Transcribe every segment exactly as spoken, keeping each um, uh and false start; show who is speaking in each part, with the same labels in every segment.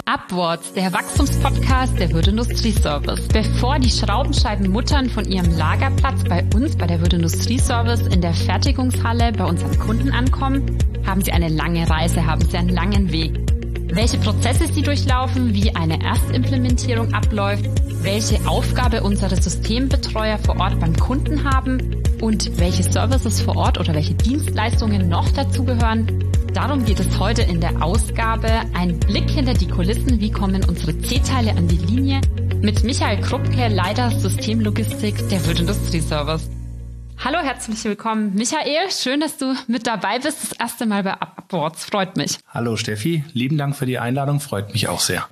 Speaker 1: Upwards, der Wachstumspodcast der Würth Industrieservice. Bevor die Schraubenscheibenmuttern von ihrem Lagerplatz bei uns, bei der Würth Industrieservice in der Fertigungshalle bei unseren Kunden ankommen, haben sie eine lange Reise, haben sie einen langen Weg. Welche Prozesse sie durchlaufen, wie eine Erstimplementierung abläuft, welche Aufgabe unsere Systembetreuer vor Ort beim Kunden haben und welche Services vor Ort oder welche Dienstleistungen noch dazugehören. Darum geht es heute in der Ausgabe. Ein Blick hinter die Kulissen, wie kommen unsere C-Teile an die Linie, mit Michael Krupke, Leiter Systemlogistik der Würth Industrieservice. Hallo, herzlich willkommen, Michael. Schön, dass du mit dabei bist. Das erste Mal bei Upwards. Freut mich.
Speaker 2: Hallo Steffi, lieben Dank für die Einladung. Freut mich auch sehr.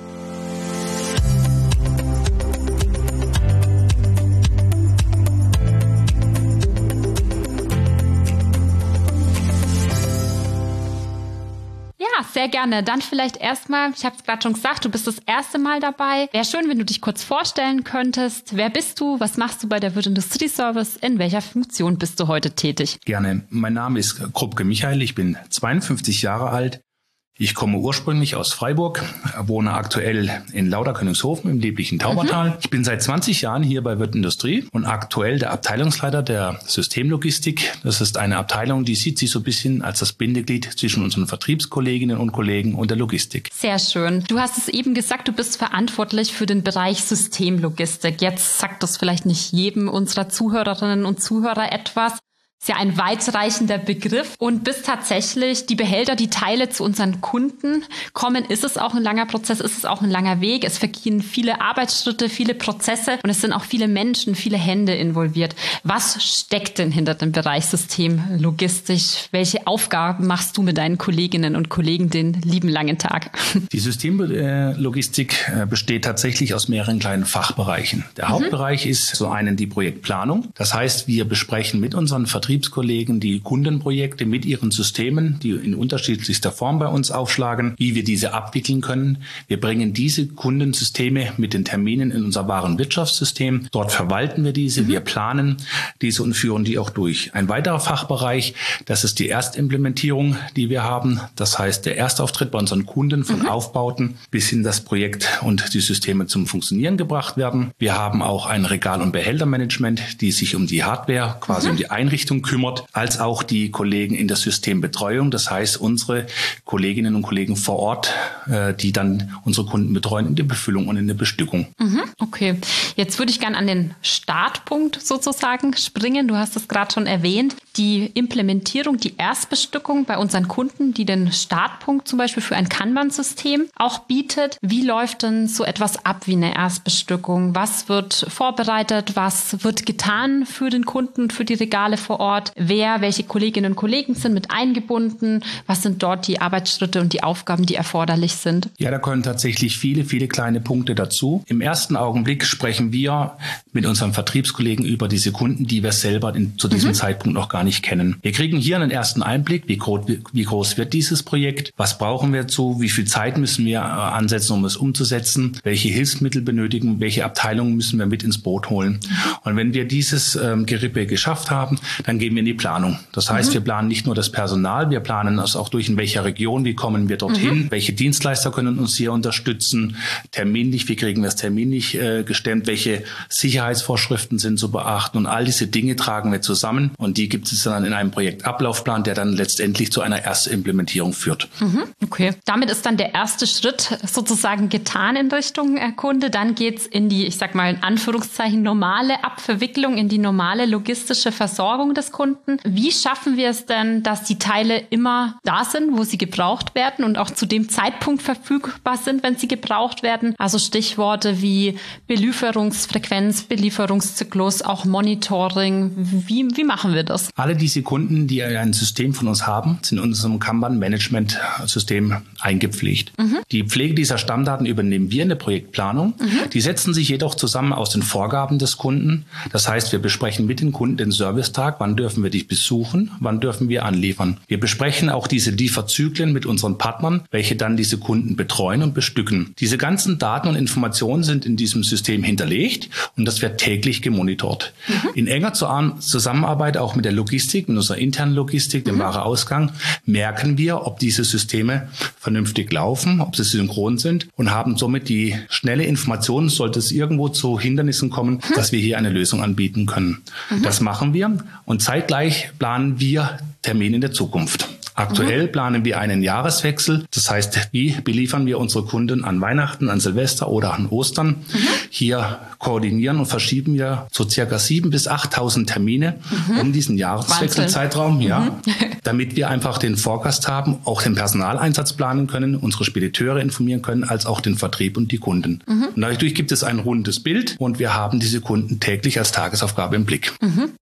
Speaker 1: Sehr gerne. Dann vielleicht erstmal, ich habe es gerade schon gesagt, du bist das erste Mal dabei. Wäre schön, wenn du dich kurz vorstellen könntest. Wer bist du? Was machst du bei der Würth Industrieservice? In welcher Funktion bist du heute tätig?
Speaker 2: Gerne. Mein Name ist Krupke Michael. Ich bin zweiundfünfzig Jahre alt. Ich komme ursprünglich aus Freiburg, wohne aktuell in Lauter-Königshofen im lieblichen Taubertal. Mhm. Ich bin seit zwanzig Jahren hier bei Würth Industrie und aktuell der Abteilungsleiter der Systemlogistik. Das ist eine Abteilung, die sieht sich so ein bisschen als das Bindeglied zwischen unseren Vertriebskolleginnen und Kollegen und der Logistik.
Speaker 1: Sehr schön. Du hast es eben gesagt, du bist verantwortlich für den Bereich Systemlogistik. Jetzt sagt das vielleicht nicht jedem unserer Zuhörerinnen und Zuhörer etwas. Ist ja ein weitreichender Begriff und bis tatsächlich die Behälter, die Teile zu unseren Kunden kommen, ist es auch ein langer Prozess, ist es auch ein langer Weg. Es vergehen viele Arbeitsschritte, viele Prozesse und es sind auch viele Menschen, viele Hände involviert. Was steckt denn hinter dem Bereich Systemlogistik? Welche Aufgaben machst du mit deinen Kolleginnen und Kollegen den lieben langen Tag?
Speaker 2: Die Systemlogistik besteht tatsächlich aus mehreren kleinen Fachbereichen. Der mhm. Hauptbereich ist so einen die Projektplanung. Das heißt, wir besprechen mit unseren Vertriebskollegen Vertriebskollegen die Kundenprojekte mit ihren Systemen, die in unterschiedlichster Form bei uns aufschlagen, wie wir diese abwickeln können. Wir bringen diese Kundensysteme mit den Terminen in unser Warenwirtschaftssystem. Dort verwalten wir diese, mhm. wir planen diese und führen die auch durch. Ein weiterer Fachbereich, das ist die Erstimplementierung, die wir haben. Das heißt, der Erstauftritt bei unseren Kunden von mhm. Aufbauten bis hin das Projekt und die Systeme zum Funktionieren gebracht werden. Wir haben auch ein Regal- und Behältermanagement, die sich um die Hardware, quasi mhm. um die Einrichtung kümmert, als auch die Kollegen in der Systembetreuung. Das heißt, unsere Kolleginnen und Kollegen vor Ort, äh, die dann unsere Kunden betreuen in der Befüllung und in der Bestückung.
Speaker 1: Mhm, okay. Jetzt würde ich gerne an den Startpunkt sozusagen springen. Du hast es gerade schon erwähnt. Die Implementierung, die Erstbestückung bei unseren Kunden, die den Startpunkt zum Beispiel für ein Kanban-System auch bietet. Wie läuft denn so etwas ab wie eine Erstbestückung? Was wird vorbereitet? Was wird getan für den Kunden, für die Regale vor Ort? Wer, welche Kolleginnen und Kollegen sind mit eingebunden? Was sind dort die Arbeitsschritte und die Aufgaben, die erforderlich sind?
Speaker 2: Ja, da kommen tatsächlich viele, viele kleine Punkte dazu. Im ersten Augenblick sprechen wir mit unseren Vertriebskollegen über diese Kunden, die wir selber in, zu diesem mhm. Zeitpunkt noch gar nicht kennen. Wir kriegen hier einen ersten Einblick, wie groß, wie groß wird dieses Projekt, was brauchen wir dazu, wie viel Zeit müssen wir ansetzen, um es umzusetzen, welche Hilfsmittel benötigen, welche Abteilungen müssen wir mit ins Boot holen. Und wenn wir dieses ähm, Gerippe geschafft haben, dann gehen wir in die Planung. Das heißt, mhm. wir planen nicht nur das Personal, wir planen das auch durch, in welcher Region, wie kommen wir dorthin, mhm. welche Dienstleister können uns hier unterstützen, terminlich, wie kriegen wir es terminlich äh, gestemmt, welche Sicherheitsvorschriften sind zu beachten und all diese Dinge tragen wir zusammen und die gibt es dann in einem Projektablaufplan, der dann letztendlich zu einer Erstimplementierung führt.
Speaker 1: Mhm. Okay. Damit ist dann der erste Schritt sozusagen getan in Richtung äh, Kunde. Dann geht's in die, ich sag mal in Anführungszeichen, normale Abverwicklung, in die normale logistische Versorgung des Kunden. Wie schaffen wir es denn, dass die Teile immer da sind, wo sie gebraucht werden und auch zu dem Zeitpunkt verfügbar sind, wenn sie gebraucht werden? Also Stichworte wie Belieferungsfrequenz, Belieferungszyklus, auch Monitoring. Wie, wie machen wir das?
Speaker 2: Alle diese Kunden, die ein System von uns haben, sind in unserem Kanban-Management-System eingepflegt. Mhm. Die Pflege dieser Stammdaten übernehmen wir in der Projektplanung. Mhm. Die setzen sich jedoch zusammen aus den Vorgaben des Kunden. Das heißt, wir besprechen mit den Kunden den Servicetag, wann wann dürfen wir dich besuchen, wann dürfen wir anliefern. Wir besprechen auch diese Lieferzyklen mit unseren Partnern, welche dann diese Kunden betreuen und bestücken. Diese ganzen Daten und Informationen sind in diesem System hinterlegt und das wird täglich gemonitort. Mhm. In enger Zusammenarbeit auch mit der Logistik, mit unserer internen Logistik, dem mhm. Wareausgang, merken wir, ob diese Systeme vernünftig laufen, ob sie synchron sind und haben somit die schnelle Information, sollte es irgendwo zu Hindernissen kommen, mhm. dass wir hier eine Lösung anbieten können. Mhm. Das machen wir und zeitgleich planen wir Termine in der Zukunft. Aktuell mhm. planen wir einen Jahreswechsel. Das heißt, wie beliefern wir unsere Kunden an Weihnachten, an Silvester oder an Ostern? Mhm. Hier koordinieren und verschieben wir so circa siebentausend bis achttausend Termine mhm. um diesen Jahreswechselzeitraum, ja, mhm. damit wir einfach den Forecast haben, auch den Personaleinsatz planen können, unsere Spediteure informieren können, als auch den Vertrieb und die Kunden. Mhm. Und dadurch gibt es ein rundes Bild und wir haben diese Kunden täglich als Tagesaufgabe im Blick.
Speaker 1: Mhm.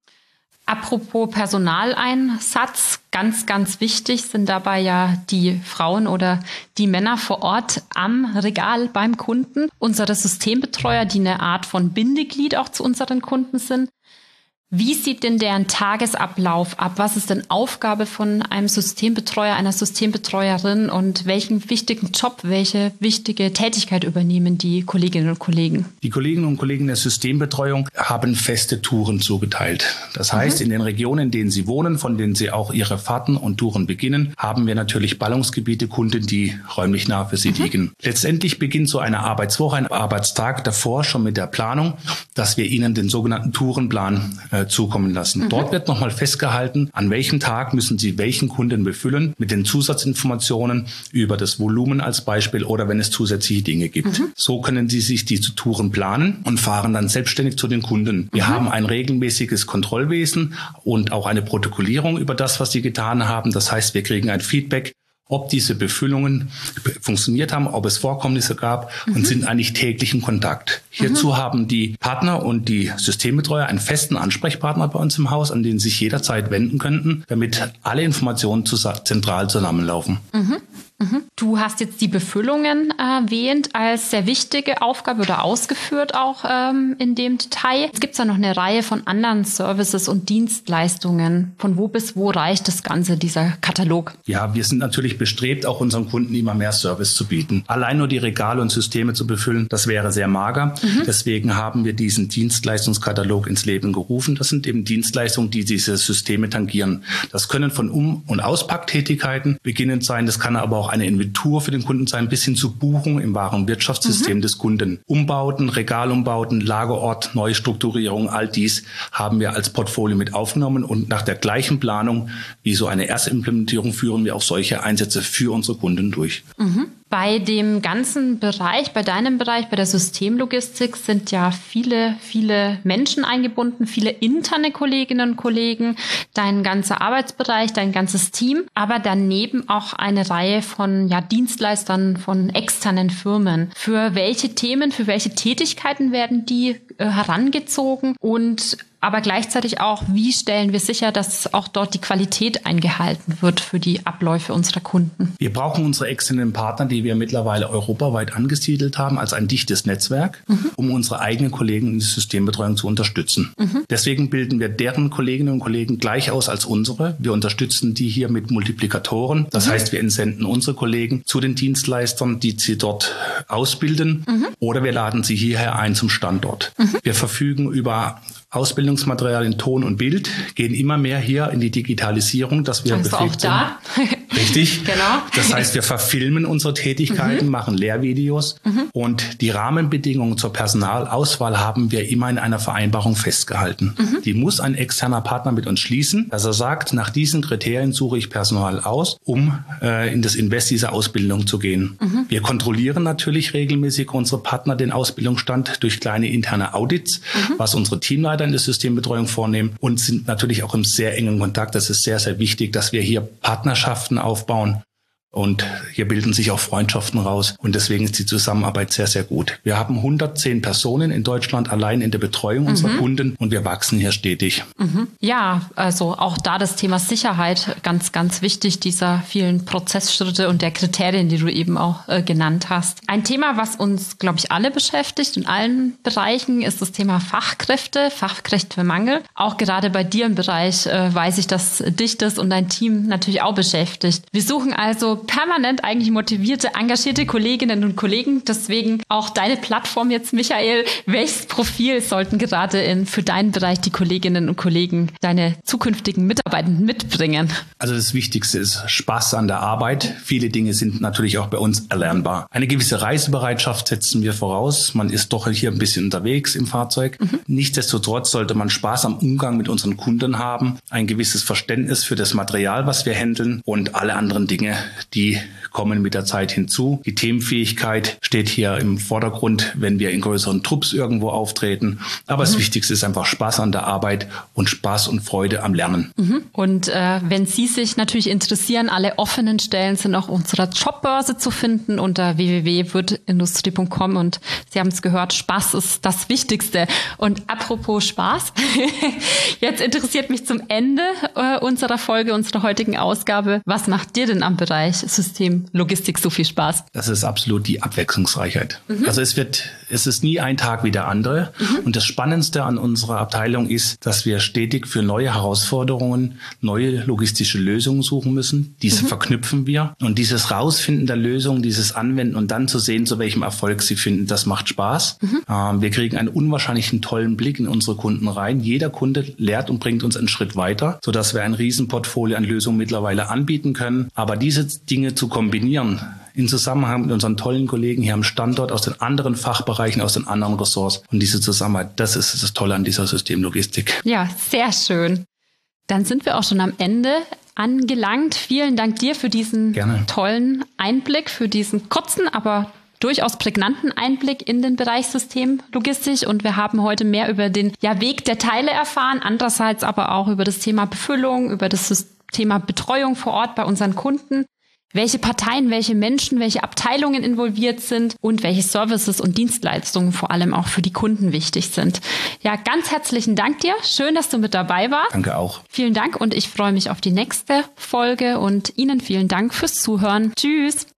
Speaker 1: Apropos Personaleinsatz, ganz, ganz wichtig sind dabei ja die Frauen oder die Männer vor Ort am Regal beim Kunden. Unsere Systembetreuer, die eine Art von Bindeglied auch zu unseren Kunden sind. Wie sieht denn deren Tagesablauf ab? Was ist denn Aufgabe von einem Systembetreuer, einer Systembetreuerin und welchen wichtigen Job, welche wichtige Tätigkeit übernehmen die Kolleginnen und Kollegen?
Speaker 2: Die Kolleginnen und Kollegen der Systembetreuung haben feste Touren zugeteilt. Das heißt, mhm. in den Regionen, in denen sie wohnen, von denen sie auch ihre Fahrten und Touren beginnen, haben wir natürlich Ballungsgebiete, Kunden, die räumlich nah für sie mhm. liegen. Letztendlich beginnt so eine Arbeitswoche, ein Arbeitstag davor schon mit der Planung, dass wir ihnen den sogenannten Tourenplan äh, zukommen lassen. Mhm. Dort wird nochmal festgehalten, an welchem Tag müssen Sie welchen Kunden befüllen mit den Zusatzinformationen über das Volumen als Beispiel oder wenn es zusätzliche Dinge gibt. Mhm. So können Sie sich diese Touren planen und fahren dann selbstständig zu den Kunden. Wir mhm. haben ein regelmäßiges Kontrollwesen und auch eine Protokollierung über das, was Sie getan haben. Das heißt, wir kriegen ein Feedback, ob diese Befüllungen funktioniert haben, ob es Vorkommnisse gab mhm. und sind eigentlich täglich in Kontakt. Hierzu mhm. haben die Partner und die Systembetreuer einen festen Ansprechpartner bei uns im Haus, an den sie sich jederzeit wenden könnten, damit alle Informationen zentral zusammenlaufen.
Speaker 1: Mhm. Mhm. Du hast jetzt die Befüllungen erwähnt als sehr wichtige Aufgabe oder ausgeführt auch ähm, in dem Detail. Es gibt ja noch eine Reihe von anderen Services und Dienstleistungen. Von wo bis wo reicht das Ganze, dieser Katalog?
Speaker 2: Ja, wir sind natürlich bestrebt, auch unseren Kunden immer mehr Service zu bieten. Allein nur die Regale und Systeme zu befüllen, das wäre sehr mager. Mhm. Deswegen haben wir diesen Dienstleistungskatalog ins Leben gerufen. Das sind eben Dienstleistungen, die diese Systeme tangieren. Das können von Um- und Auspacktätigkeiten beginnend sein. Das kann aber auch eine Inventur für den Kunden sein, bis hin zu Buchung im Warenwirtschaftssystem mhm. des Kunden. Umbauten, Regalumbauten, Lagerort, Neustrukturierung, all dies haben wir als Portfolio mit aufgenommen und nach der gleichen Planung wie so eine Erstimplementierung führen wir auch solche Einsätze für unsere Kunden durch.
Speaker 1: Mhm. Bei dem ganzen Bereich, bei deinem Bereich, bei der Systemlogistik sind ja viele, viele Menschen eingebunden, viele interne Kolleginnen und Kollegen, dein ganzer Arbeitsbereich, dein ganzes Team, aber daneben auch eine Reihe von ja, Dienstleistern, von externen Firmen. Für welche Themen, für welche Tätigkeiten werden die äh, herangezogen und aber gleichzeitig auch, wie stellen wir sicher, dass auch dort die Qualität eingehalten wird für die Abläufe unserer Kunden?
Speaker 2: Wir brauchen unsere externen Partner, die wir mittlerweile europaweit angesiedelt haben, als ein dichtes Netzwerk, mhm. um unsere eigenen Kollegen in die Systembetreuung zu unterstützen. Mhm. Deswegen bilden wir deren Kolleginnen und Kollegen gleich aus als unsere. Wir unterstützen die hier mit Multiplikatoren. Das mhm. heißt, wir entsenden unsere Kollegen zu den Dienstleistern, die sie dort ausbilden, mhm. oder wir laden sie hierher ein zum Standort. Mhm. Wir verfügen über Ausbildungsmaterial in Ton und Bild, gehen immer mehr hier in die Digitalisierung, dass wir
Speaker 1: also
Speaker 2: befähigt
Speaker 1: auch da.
Speaker 2: sind. Richtig.
Speaker 1: Genau.
Speaker 2: Das heißt, wir verfilmen unsere Tätigkeiten, mhm. machen Lehrvideos mhm. und die Rahmenbedingungen zur Personalauswahl haben wir immer in einer Vereinbarung festgehalten. Mhm. Die muss ein externer Partner mit uns schließen, dass er sagt, nach diesen Kriterien suche ich Personal aus, um äh, in das Invest dieser Ausbildung zu gehen. Mhm. Wir kontrollieren natürlich regelmäßig unsere Partner den Ausbildungsstand durch kleine interne Audits, mhm. was unsere Teamleiter in der Systembetreuung vornehmen und sind natürlich auch im sehr engen Kontakt. Das ist sehr, sehr wichtig, dass wir hier Partnerschaften aufbauen, Und hier bilden sich auch Freundschaften raus und deswegen ist die Zusammenarbeit sehr, sehr gut. Wir haben hundertzehn Personen in Deutschland allein in der Betreuung mhm. unserer Kunden und wir wachsen hier stetig.
Speaker 1: Mhm. Ja, also auch da das Thema Sicherheit ganz, ganz wichtig, dieser vielen Prozessschritte und der Kriterien, die du eben auch äh, genannt hast. Ein Thema, was uns, glaube ich, alle beschäftigt in allen Bereichen, ist das Thema Fachkräfte, Fachkräftemangel. Auch gerade bei dir im Bereich äh, weiß ich, dass dich das und dein Team natürlich auch beschäftigt. Wir suchen also permanent eigentlich motivierte, engagierte Kolleginnen und Kollegen. Deswegen auch deine Plattform jetzt, Michael. Welches Profil sollten gerade in, für deinen Bereich die Kolleginnen und Kollegen, deine zukünftigen Mitarbeitenden mitbringen?
Speaker 2: Also das Wichtigste ist Spaß an der Arbeit. Viele Dinge sind natürlich auch bei uns erlernbar. Eine gewisse Reisebereitschaft setzen wir voraus. Man ist doch hier ein bisschen unterwegs im Fahrzeug. Mhm. Nichtsdestotrotz sollte man Spaß am Umgang mit unseren Kunden haben, ein gewisses Verständnis für das Material, was wir handeln und alle anderen Dinge, die kommen mit der Zeit hinzu. Die Themenfähigkeit steht hier im Vordergrund, wenn wir in größeren Trupps irgendwo auftreten. Aber mhm. das Wichtigste ist einfach Spaß an der Arbeit und Spaß und Freude am Lernen.
Speaker 1: Mhm. Und äh, wenn Sie sich natürlich interessieren, alle offenen Stellen sind auf unserer Jobbörse zu finden unter w w w punkt würdindustrie punkt com und Sie haben es gehört, Spaß ist das Wichtigste. Und apropos Spaß, jetzt interessiert mich zum Ende äh, unserer Folge, unserer heutigen Ausgabe, was macht dir denn am Bereich System Logistik so viel Spaß?
Speaker 2: Das ist absolut die Abwechslungsreichheit. Mhm. Also es wird, es ist nie ein Tag wie der andere. Mhm. Und das Spannendste an unserer Abteilung ist, dass wir stetig für neue Herausforderungen neue logistische Lösungen suchen müssen. Diese mhm. verknüpfen wir. Und dieses Rausfinden der Lösung, dieses Anwenden und dann zu sehen, zu welchem Erfolg sie finden, das macht Spaß. Mhm. Ähm, wir kriegen einen unwahrscheinlichen tollen Blick in unsere Kunden rein. Jeder Kunde lehrt und bringt uns einen Schritt weiter, sodass wir ein Riesenportfolio an Lösungen mittlerweile anbieten können. Aber diese Dinge zu kombinieren, in Zusammenhang mit unseren tollen Kollegen hier am Standort aus den anderen Fachbereichen, aus den anderen Ressorts und diese Zusammenarbeit, das ist das Tolle an dieser Systemlogistik.
Speaker 1: Ja, sehr schön. Dann sind wir auch schon am Ende angelangt. Vielen Dank dir für diesen Gerne. tollen Einblick, für diesen kurzen, aber durchaus prägnanten Einblick in den Bereich Systemlogistik. Und wir haben heute mehr über den ja, Weg der Teile erfahren, andererseits aber auch über das Thema Befüllung, über das Thema Betreuung vor Ort bei unseren Kunden. Welche Parteien, welche Menschen, welche Abteilungen involviert sind und welche Services und Dienstleistungen vor allem auch für die Kunden wichtig sind. Ja, ganz herzlichen Dank dir. Schön, dass du mit dabei warst.
Speaker 2: Danke auch.
Speaker 1: Vielen Dank und ich freue mich auf die nächste Folge und Ihnen vielen Dank fürs Zuhören. Tschüss.